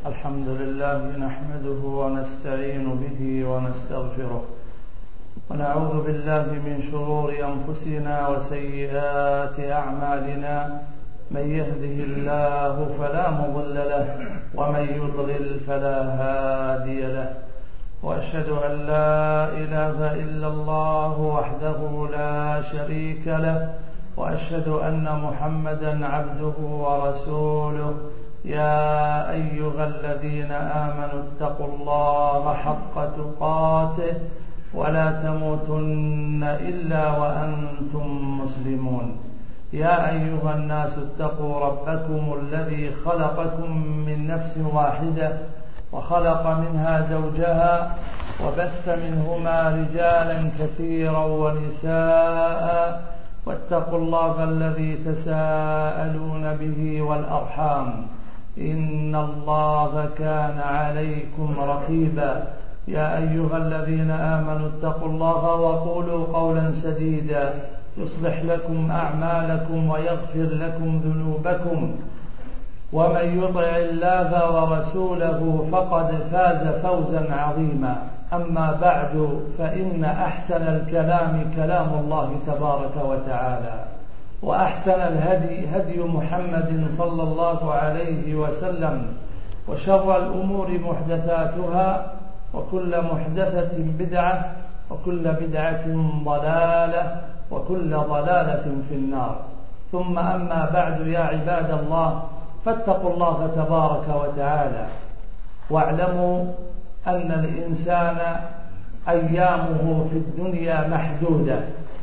الحمد لله نحمده ونستعين به ونستغفره ونعوذ بالله من شرور أنفسنا وسيئات أعمالنا. من يهده الله فلا مضل له ومن يضلل فلا هادي له، وأشهد أن لا إله إلا الله وحده لا شريك له، وأشهد أن محمدا عبده ورسوله. يا أيها الذين آمنوا اتقوا الله حق تقاته ولا تموتن إلا وأنتم مسلمون. يا أيها الناس اتقوا ربكم الذي خلقكم من نفس واحدة وخلق منها زوجها وبث منهما رجالا كثيرا ونساء، واتقوا الله الذي تساءلون به والأرحام إن الله كان عليكم رقيبا. يا أيها الذين آمنوا اتقوا الله وقولوا قولا سديدا يصلح لكم أعمالكم ويغفر لكم ذنوبكم، ومن يطع الله ورسوله فقد فاز فوزا عظيما. أما بعد، فإن أحسن الكلام كلام الله تبارك وتعالى، وأحسن الهدي هدي محمد صلى الله عليه وسلم، وشر الأمور محدثاتها، وكل محدثة بدعة، وكل بدعة ضلالة، وكل ضلالة في النار. ثم أما بعد، يا عباد الله، فاتقوا الله تبارك وتعالى، واعلموا أن الإنسان أيامه في الدنيا محدودة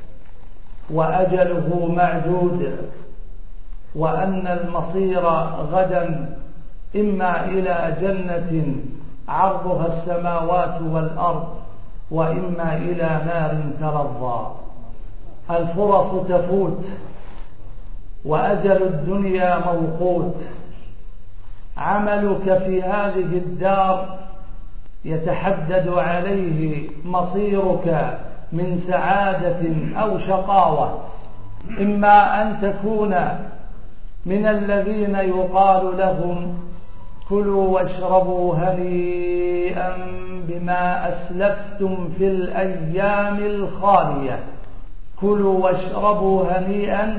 وأجله معدود، وأن المصير غدا إما إلى جنة عرضها السماوات والأرض، وإما إلى نار تلظى. الفرص تفوت وأجل الدنيا موقوت. عملك في هذه الدار يتحدد عليه مصيرك من سعادة أو شقاوة. إما أن تكون من الذين يقال لهم كلوا واشربوا هنيئا بما أسلفتم في الأيام الخالية. كلوا واشربوا هنيئا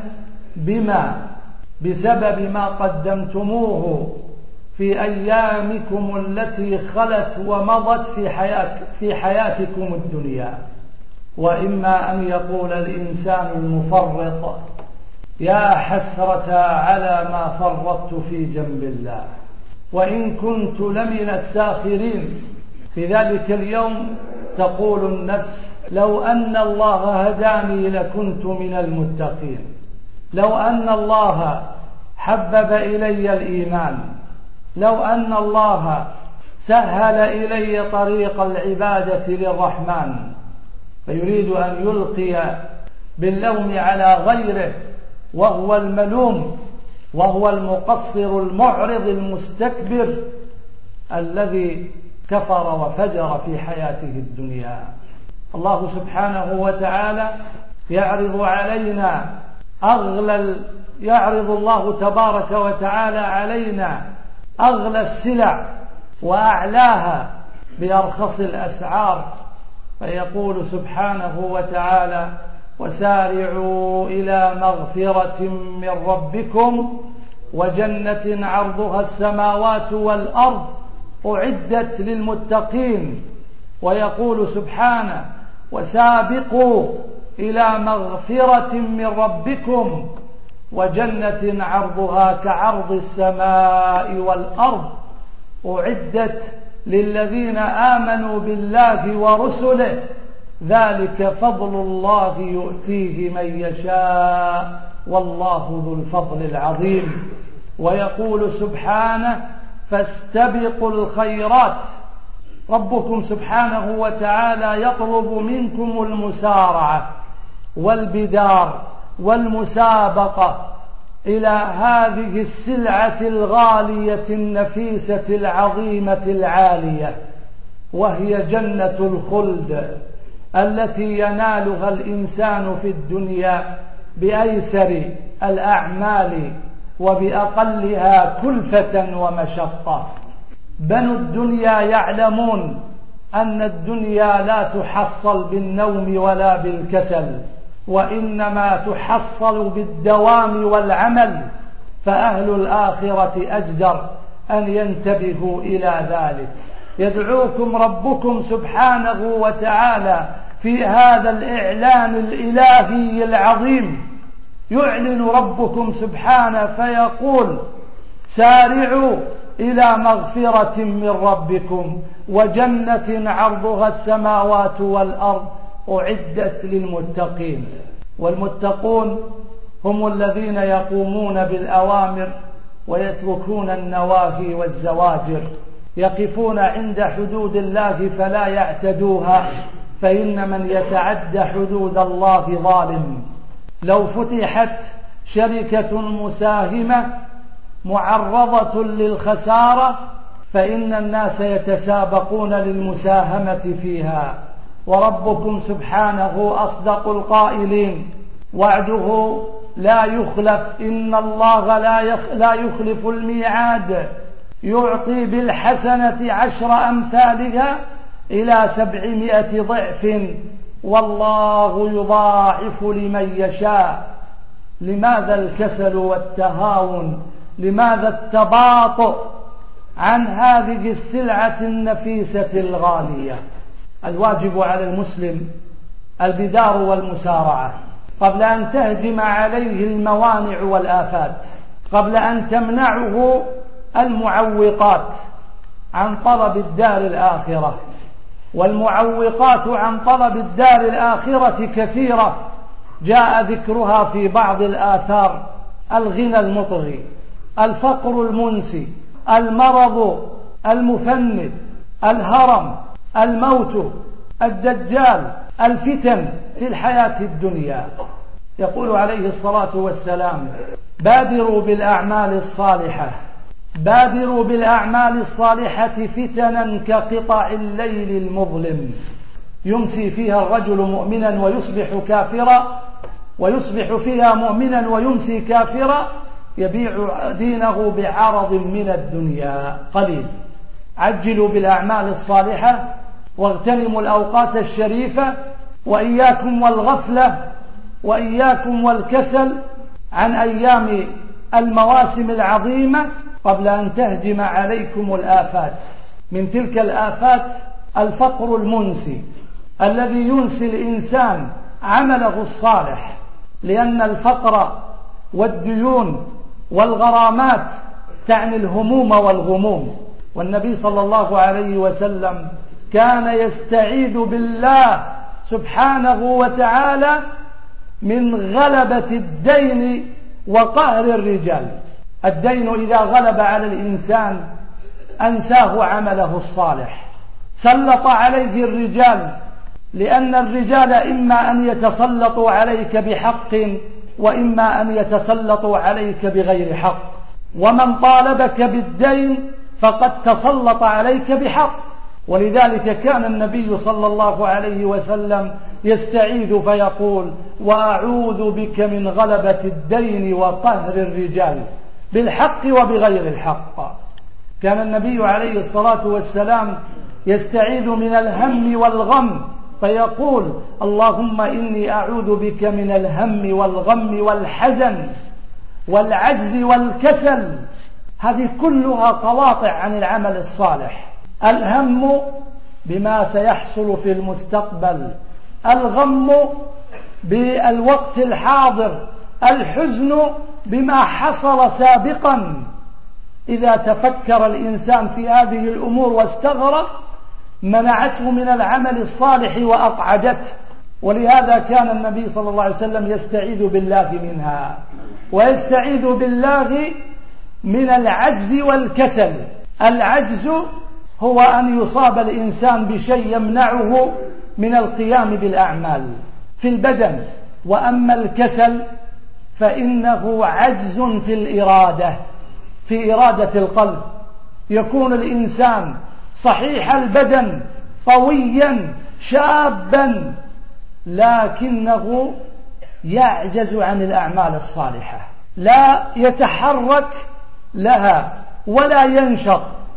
بسبب ما قدمتموه في أيامكم التي خلت ومضت في حياتكم الدنيا. وإما أن يقول الإنسان المفرط يا حسرة على ما فرطت في جنب الله، وإن كنت لمن الساخرين. في ذلك اليوم تقول النفس لو أن الله هداني لكنت من المتقين، لو أن الله حبب إلي الإيمان، لو أن الله سهل إلي طريق العبادة للرحمن. فيريد أن يلقي باللوم على غيره، وهو الملوم، وهو المقصر المعرض المستكبر الذي كفر وفجر في حياته الدنيا. الله سبحانه وتعالى يعرض الله تبارك وتعالى علينا أغلى السلع وأعلاها بأرخص الأسعار، فيقول سبحانه وتعالى وسارعوا إلى مغفرة من ربكم وجنة عرضها السماوات والأرض أعدت للمتقين. ويقول سبحانه وسابقوا إلى مغفرة من ربكم وجنة عرضها كعرض السماء والأرض أعدت للذين آمنوا بالله ورسله ذلك فضل الله يؤتيه من يشاء والله ذو الفضل العظيم. ويقول سبحانه فاستبقوا الخيرات. ربكم سبحانه وتعالى يطلب منكم المسارعة والبدار والمسابقة إلى هذه السلعة الغالية النفيسة العظيمة العالية، وهي جنة الخلد التي ينالها الإنسان في الدنيا بأيسر الأعمال وبأقلها كلفة ومشقة. بنو الدنيا يعلمون أن الدنيا لا تحصل بالنوم ولا بالكسل، وإنما تحصل بالدوام والعمل، فأهل الآخرة أجدر أن ينتبهوا إلى ذلك. يدعوكم ربكم سبحانه وتعالى في هذا الإعلان الإلهي العظيم، يعلن ربكم سبحانه فيقول: سارعوا إلى مغفرة من ربكم وجنة عرضها السماوات والأرض أعدت للمتقين. والمتقون هم الذين يقومون بالأوامر ويتركون النواهي والزواجر، يقفون عند حدود الله فلا يعتدوها، فإن من يتعد حدود الله ظالم. لو فتحت شركة مساهمة معرضة للخسارة فإن الناس يتسابقون للمساهمة فيها، وربكم سبحانه أصدق القائلين، وعده لا يخلف، إن الله لا يخلف الميعاد، يعطي بالحسنة 10 أمثالها إلى 700 ضعف، والله يضاعف لمن يشاء. لماذا الكسل والتهاون؟ لماذا التباطؤ عن هذه السلعة النفيسة الغالية؟ الواجب على المسلم البدار والمسارعة قبل أن تهجم عليه الموانع والآفات، قبل أن تمنعه المعوقات عن طلب الدار الآخرة. والمعوقات عن طلب الدار الآخرة كثيرة جاء ذكرها في بعض الآثار: الغنى المطغي، الفقر المنسي، المرض المفند، الهرم، الموت، الدجال، الفتن في الحياة الدنيا. يقول عليه الصلاة والسلام: بادروا بالأعمال الصالحة، بادروا بالأعمال الصالحة فتنا كقطع الليل المظلم، يمسي فيها الرجل مؤمنا ويصبح كافرا، ويصبح فيها مؤمنا ويمسي كافرا، يبيع دينه بعرض من الدنيا قليل. عجلوا بالأعمال الصالحة واغتنموا الأوقات الشريفة، وإياكم والغفلة وإياكم والكسل عن أيام المواسم العظيمة قبل أن تهجم عليكم الآفات. من تلك الآفات الفقر المنسي الذي ينسي الإنسان عمله الصالح، لأن الفقر والديون والغرامات تعني الهموم والغموم. والنبي صلى الله عليه وسلم كان يستعيذ بالله سبحانه وتعالى من غلبة الدين وقهر الرجال. الدين إذا غلب على الإنسان أنساه عمله الصالح، سلط عليه الرجال، لأن الرجال إما أن يتسلطوا عليك بحق وإما أن يتسلطوا عليك بغير حق، ومن طالبك بالدين فقد تسلط عليك بحق. ولذلك كان النبي صلى الله عليه وسلم يستعيذ فيقول: وأعوذ بك من غلبة الدين وقهر الرجال، بالحق وبغير الحق. كان النبي عليه الصلاة والسلام يستعيذ من الهم والغم فيقول: اللهم إني أعوذ بك من الهم والغم والحزن والعجز والكسل. هذه كلها قواطع عن العمل الصالح. الهم بما سيحصل في المستقبل، الغم بالوقت الحاضر، الحزن بما حصل سابقا. إذا تفكر الإنسان في هذه الأمور واستغرق منعته من العمل الصالح وأقعدته. ولهذا كان النبي صلى الله عليه وسلم يستعيذ بالله منها، ويستعيذ بالله من العجز والكسل. العجز هو أن يصاب الإنسان بشيء يمنعه من القيام بالأعمال في البدن، وأما الكسل فإنه عجز في الإرادة، في إرادة القلب. يكون الإنسان صحيح البدن قويا شابا لكنه يعجز عن الأعمال الصالحة، لا يتحرك لها ولا ينشط،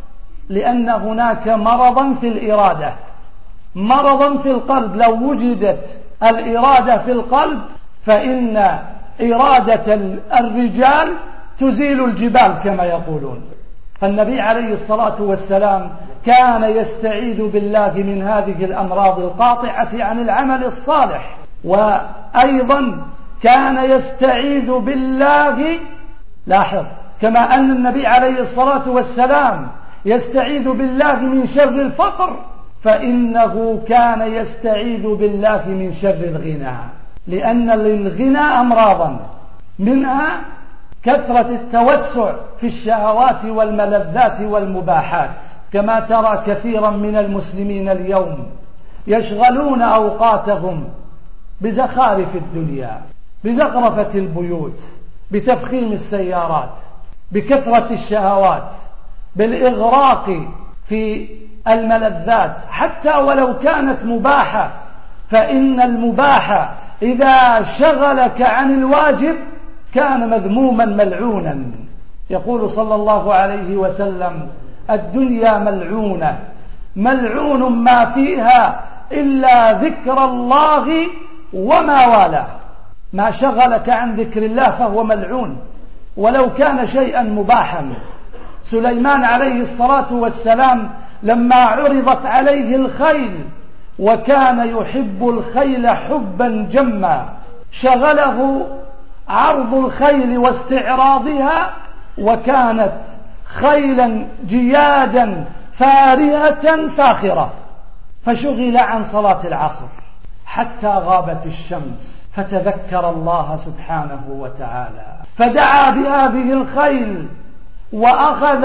لأن هناك مرضا في الإرادة، مرضا في القلب. لو وجدت الإرادة في القلب فإن إرادة الرجال تزيل الجبال كما يقولون. فالنبي عليه الصلاة والسلام كان يستعيذ بالله من هذه الأمراض القاطعة عن العمل الصالح، وأيضا كان يستعيذ بالله، لاحظ، كما أن النبي عليه الصلاة والسلام يستعيذ بالله من شر الفقر، فإنه كان يستعيذ بالله من شر الغنى، لأن للغنى أمراضا، منها كثرة التوسع في الشهوات والملذات والمباحات، كما ترى كثيرا من المسلمين اليوم يشغلون أوقاتهم بزخارف الدنيا، بزخرفة البيوت، بتفخيم السيارات، بكثرة الشهوات، بالإغراق في الملذات حتى ولو كانت مباحة، فإن المباح إذا شغلك عن الواجب كان مذموما ملعونا. يقول صلى الله عليه وسلم: الدنيا ملعونة، ملعون ما فيها إلا ذكر الله وما والاه. ما شغلك عن ذكر الله فهو ملعون ولو كان شيئا مباحا. سليمان عليه الصلاة والسلام لما عرضت عليه الخيل وكان يحب الخيل حبا جما، شغله عرض الخيل واستعراضها، وكانت خيلا جيادا فارهة فاخرة، فشغل عن صلاة العصر حتى غابت الشمس، فتذكر الله سبحانه وتعالى فدعا بهذه الخيل وأخذ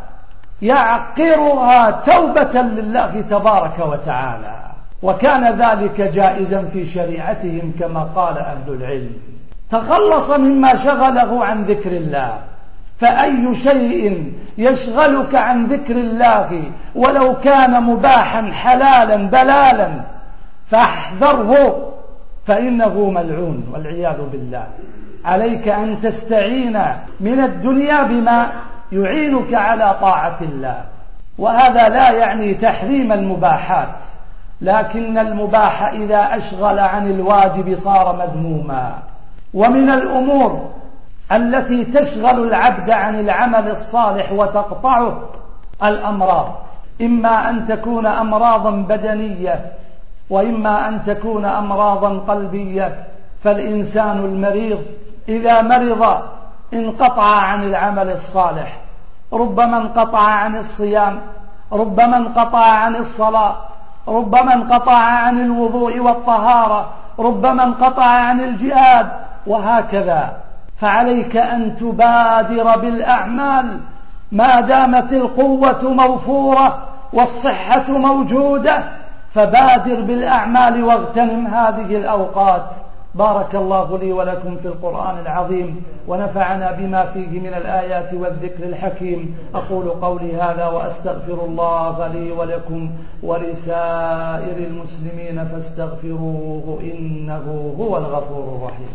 يعقرها توبة لله تبارك وتعالى، وكان ذلك جائزا في شريعتهم كما قال أهل العلم. تخلص مما شغله عن ذكر الله. فأي شيء يشغلك عن ذكر الله ولو كان مباحا حلالا بلالا فاحذره، فإنه ملعون والعياذ بالله. عليك أن تستعين من الدنيا بما يعينك على طاعة الله، وهذا لا يعني تحريم المباحات، لكن المباح إذا أشغل عن الواجب صار مذموما. ومن الأمور التي تشغل العبد عن العمل الصالح وتقطعه الأمراض، إما أن تكون أمراضا بدنية وإما أن تكون أمراضا قلبية. فالإنسان المريض إذا مرض انقطع عن العمل الصالح، ربما انقطع عن الصيام، ربما انقطع عن الصلاة، ربما انقطع عن الوضوء والطهارة، ربما انقطع عن الجهاد، وهكذا. فعليك أن تبادر بالأعمال ما دامت القوة موفورة والصحة موجودة، فبادر بالأعمال واغتنم هذه الأوقات. بارك الله لي ولكم في القرآن العظيم ونفعنا بما فيه من الآيات والذكر الحكيم. أقول قولي هذا وأستغفر الله لي ولكم ولسائر المسلمين فاستغفروه إنه هو الغفور الرحيم.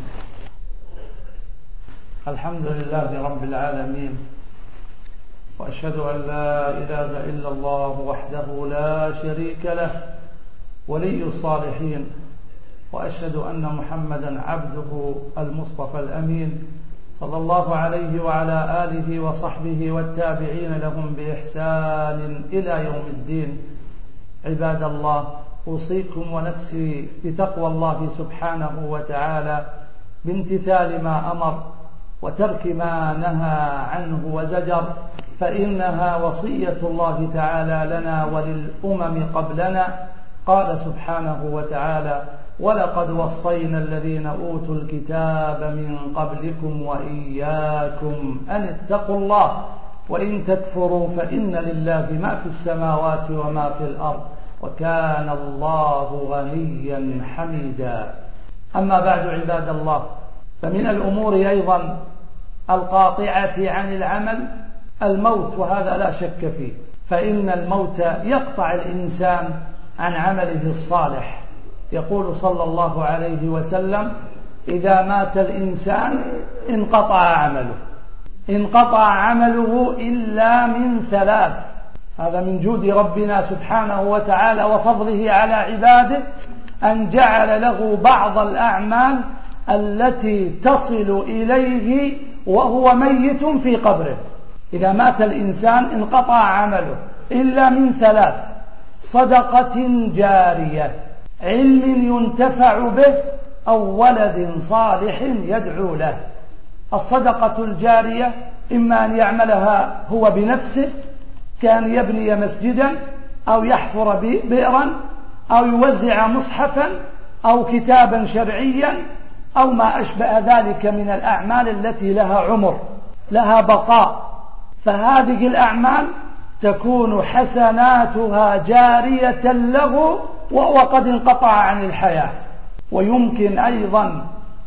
الحمد لله رب العالمين، وأشهد أن لا إله إلا الله وحده لا شريك له ولي الصالحين، وأشهد أن محمدا عبده المصطفى الأمين صلى الله عليه وعلى آله وصحبه والتابعين لهم بإحسان إلى يوم الدين. عباد الله، أوصيكم ونفسي بتقوى الله سبحانه وتعالى، بامتثال ما أمر وترك ما نهى عنه وزجر، فإنها وصية الله تعالى لنا وللأمم قبلنا. قال سبحانه وتعالى: ولقد وصينا الذين أوتوا الكتاب من قبلكم وإياكم أن اتقوا الله وإن تكفروا فإن لله ما في السماوات وما في الأرض وكان الله غنيا حميدا. أما بعد عباد الله، فمن الأمور أيضا القاطعة عن العمل الموت، وهذا لا شك فيه، فإن الموت يقطع الإنسان عن عمله الصالح. يقول صلى الله عليه وسلم: إذا مات الإنسان انقطع عمله إلا من ثلاث: هذا من جود ربنا سبحانه وتعالى وفضله على عباده أن جعل له بعض الأعمال التي تصل إليه وهو ميت في قبره. إذا مات الإنسان انقطع عمله إلا من 3: صدقة جارية، علم ينتفع به، أو ولد صالح يدعو له. الصدقة الجارية إما أن يعملها هو بنفسه، كان يبني مسجدا أو يحفر بئرا أو يوزع مصحفا أو كتابا شرعيا أو ما أشبه ذلك من الأعمال التي لها عمر، لها بقاء، فهذه الأعمال تكون حسناتها جارية له وهو قد انقطع عن الحياة. ويمكن أيضا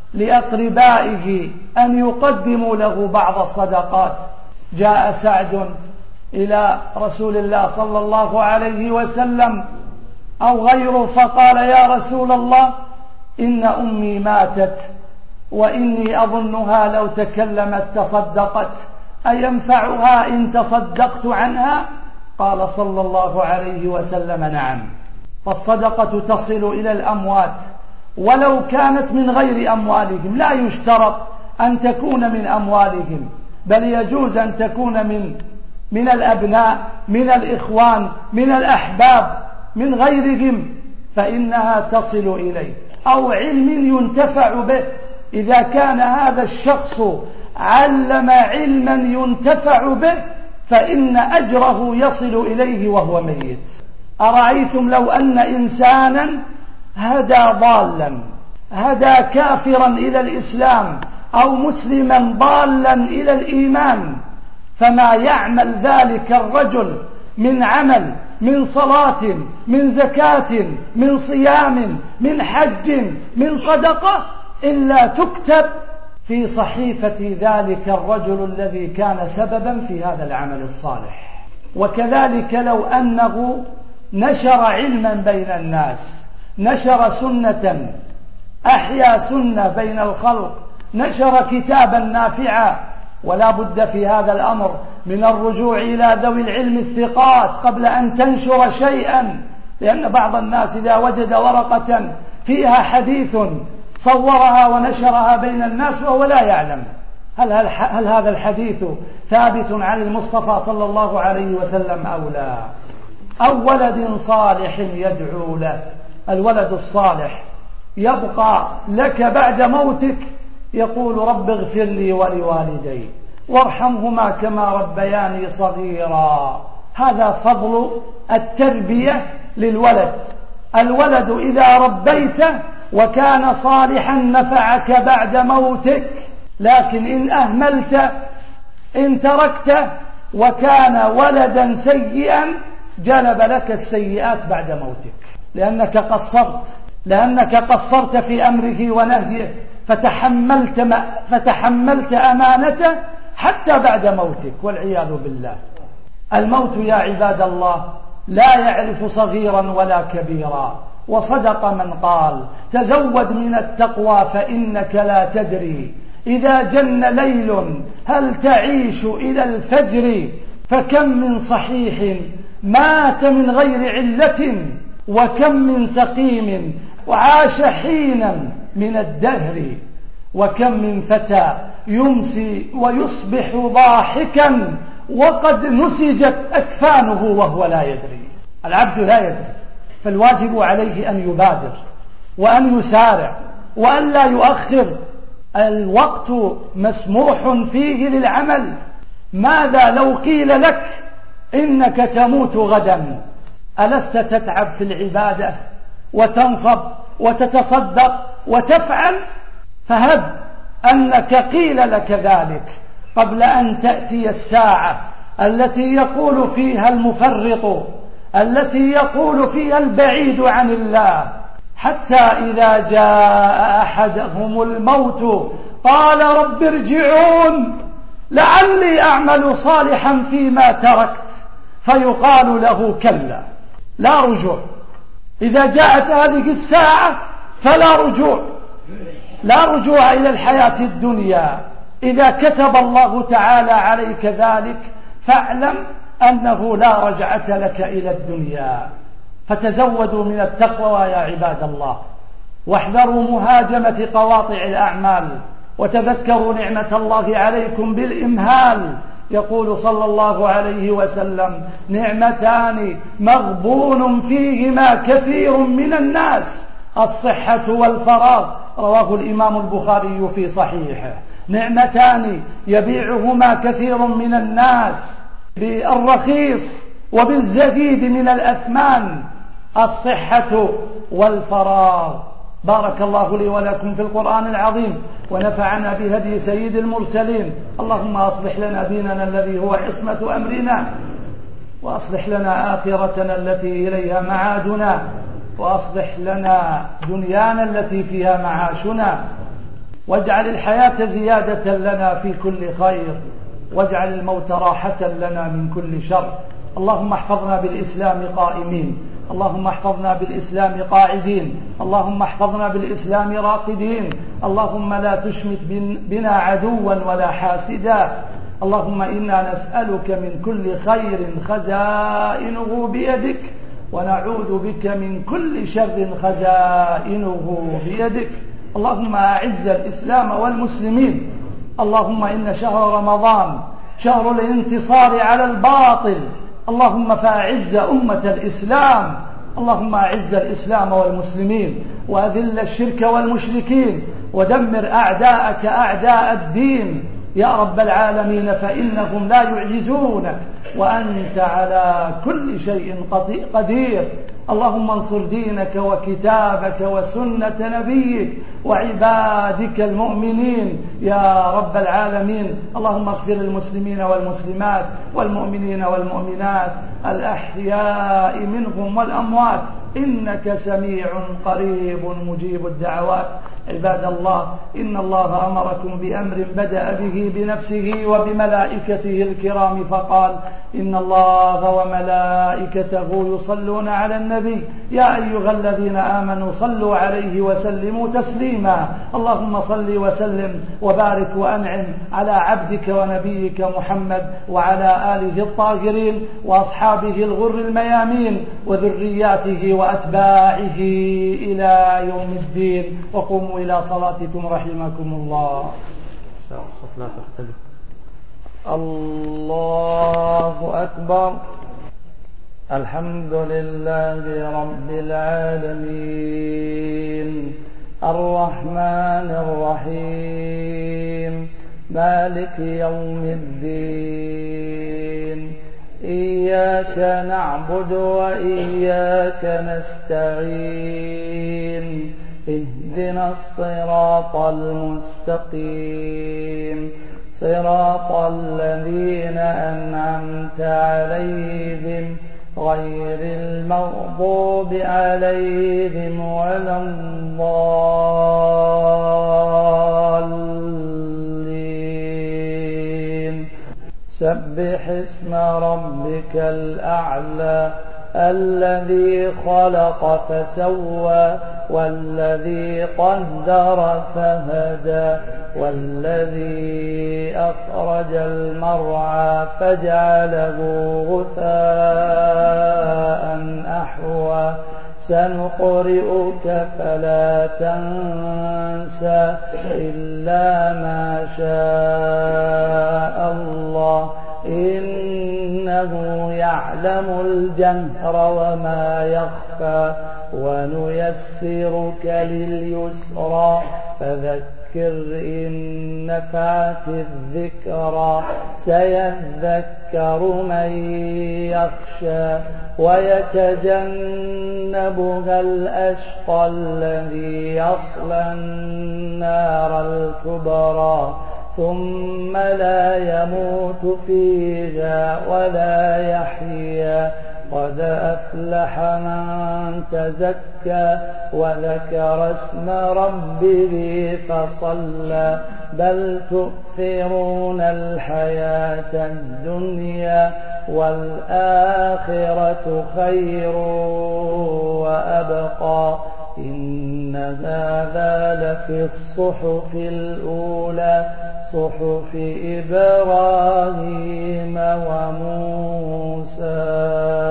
لأقربائه أن يقدموا له بعض الصدقات. جاء سعد إلى رسول الله صلى الله عليه وسلم أو غيره فقال: يا رسول الله، إن أمي ماتت وإني أظنها لو تكلمت تصدقت، أينفعها إن تصدقت عنها؟ قال صلى الله عليه وسلم: نعم. فالصدقة تصل إلى الأموات ولو كانت من غير أموالهم، لا يشترط أن تكون من أموالهم، بل يجوز أن تكون من الأبناء، من الإخوان، من الأحباب، من غيرهم، فإنها تصل إليه. أو علم ينتفع به، إذا كان هذا الشخص علم علما ينتفع به فإن أجره يصل إليه وهو ميت. أرأيتم لو أن إنسانا هدى ضالا، هدى كافرا إلى الإسلام أو مسلما ضالا إلى الإيمان، فما يعمل ذلك الرجل من عمل، من صلاة، من زكاة، من صيام، من حج، من صدقة، إلا تكتب في صحيفة ذلك الرجل الذي كان سببا في هذا العمل الصالح. وكذلك لو أنه نشر علما بين الناس، نشر سنة، أحيا سنة بين الخلق، نشر كتابا نافعا. ولا بد في هذا الأمر من الرجوع إلى ذوي العلم الثقات قبل أن تنشر شيئا، لأن بعض الناس إذا وجد ورقة فيها حديث صورها ونشرها بين الناس وهو لا يعلم هل هذا الحديث ثابت عن المصطفى صلى الله عليه وسلم أو لا. أو ولد صالح يدعو له، الولد الصالح يبقى لك بعد موتك يقول: رب اغفر لي ولوالدي وارحمهما كما ربياني صغيرا. هذا فضل التربية للولد. الولد إذا ربيته وكان صالحا نفعك بعد موتك، لكن إن أهملت، إن تركته وكان ولدا سيئا جلب لك السيئات بعد موتك، لأنك قصرت في أمره ونهيه، فتحملت أمانته حتى بعد موتك، والعياذ بالله. الموت يا عباد الله لا يعرف صغيرا ولا كبيرا. وصدق من قال: تزود من التقوى فإنك لا تدري إذا جن ليل هل تعيش إلى الفجر، فكم من صحيح مات من غير علة، وكم من سقيم وعاش حينا من الدهر، وكم من فتى يمسي ويصبح ضاحكا وقد نسجت أكفانه وهو لا يدري. العبد لا يدري، فالواجب عليه أن يبادر وأن يسارع وأن لا يؤخر. الوقت مسموح فيه للعمل. ماذا لو قيل لك إنك تموت غدا؟ ألست تتعب في العبادة وتنصب وتتصدق وتفعل؟ فهب أنك قيل لك ذلك قبل أن تأتي الساعة التي يقول فيها المفرط، التي يقول فيها البعيد عن الله، حتى إذا جاء أحدهم الموت قال: رب ارجعون لعلي أعمل صالحا فيما تركت، فيقال له: كلا، لا رجوع. إذا جاءت هذه الساعة فلا رجوع، لا رجوع إلى الحياة الدنيا. إذا كتب الله تعالى عليك ذلك فاعلم أنه لا رجعة لك إلى الدنيا. فتزودوا من التقوى يا عباد الله، واحذروا مهاجمة قواطع الأعمال، وتذكروا نعمة الله عليكم بالإمهال. يقول صلى الله عليه وسلم: نعمتان مغبون فيهما كثير من الناس، الصحة والفراغ. رواه الإمام البخاري في صحيحه. نعمتان يبيعهما كثير من الناس بالرخيص وبالزهيد من الأثمان: الصحة والفراغ. بارك الله لي ولكم في القرآن العظيم، ونفعنا بهدي سيد المرسلين. اللهم أصلح لنا ديننا الذي هو عصمة أمرنا، وأصلح لنا آخرتنا التي إليها معادنا، وأصلح لنا دنيانا التي فيها معاشنا، واجعل الحياة زيادة لنا في كل خير، واجعل الموت راحة لنا من كل شر. اللهم احفظنا بالإسلام قائمين، اللهم احفظنا بالإسلام قاعدين، اللهم احفظنا بالإسلام راقدين. اللهم لا تشمت بنا عدوا ولا حاسدا. اللهم إنا نسألك من كل خير خزائنه بيدك، ونعوذ بك من كل شر خزائنه بيدك. اللهم أعز الإسلام والمسلمين. اللهم إن شهر رمضان شهر الانتصار على الباطل، اللهم فأعز أمة الإسلام. اللهم أعز الإسلام والمسلمين، وأذل الشرك والمشركين، ودمر أعداءك أعداء الدين يا رب العالمين، فإنهم لا يعجزونك، وأنت على كل شيء قدير. اللهم انصر دينك وكتابك وسنة نبيك وعبادك المؤمنين يا رب العالمين. اللهم اغفر للمسلمين والمسلمات والمؤمنين والمؤمنات الأحياء منهم والأموات، إنك سميع قريب مجيب الدعوات. عباد الله، إن الله أمركم بأمر بدأ به بنفسه وبملائكته الكرام فقال: إن الله وملائكته يصلون على النبي يا أيها الذين آمنوا صلوا عليه وسلموا تسليما. اللهم صل وسلم وبارك وأنعم على عبدك ونبيك محمد وعلى آله الطاهرين وأصحابه الغر الميامين وذرياته وأتباعه إلى يوم الدين. وقوموا إلى صلاتكم رحمكم الله. صف لا تختلف. الله أكبر. الحمد لله رب العالمين، الرحمن الرحيم، مالك يوم الدين. إياك نعبد وإياك نستعين. اهدنا الصراط المستقيم، صراط الذين أنعمت عليهم غير المغضوب عليهم ولا الضالين. سبح اسم ربك الأعلى الذي خلق فسوى، والذي قدر فهدى، والذي أخرج المرعى فجعله غثاء أحوى. سنقرئك فلا تنسى إلا ما شاء الله، إنه يعلم الجهر وما يخفى. ونيسرك لليسرى فذكر إن نفعت الذكرى. سيذكر من يخشى ويتجنبها الأشقى الذي يصلى النار الكبرى ثم لا يموت فيها ولا يحيا. قد أفلح من تزكى وذكر اسم ربه فصلى. بل تؤثرون الحياة الدنيا والآخرة خير وأبقى. إن هذا لفي الصحف الأولى، صحف إبراهيم وموسى.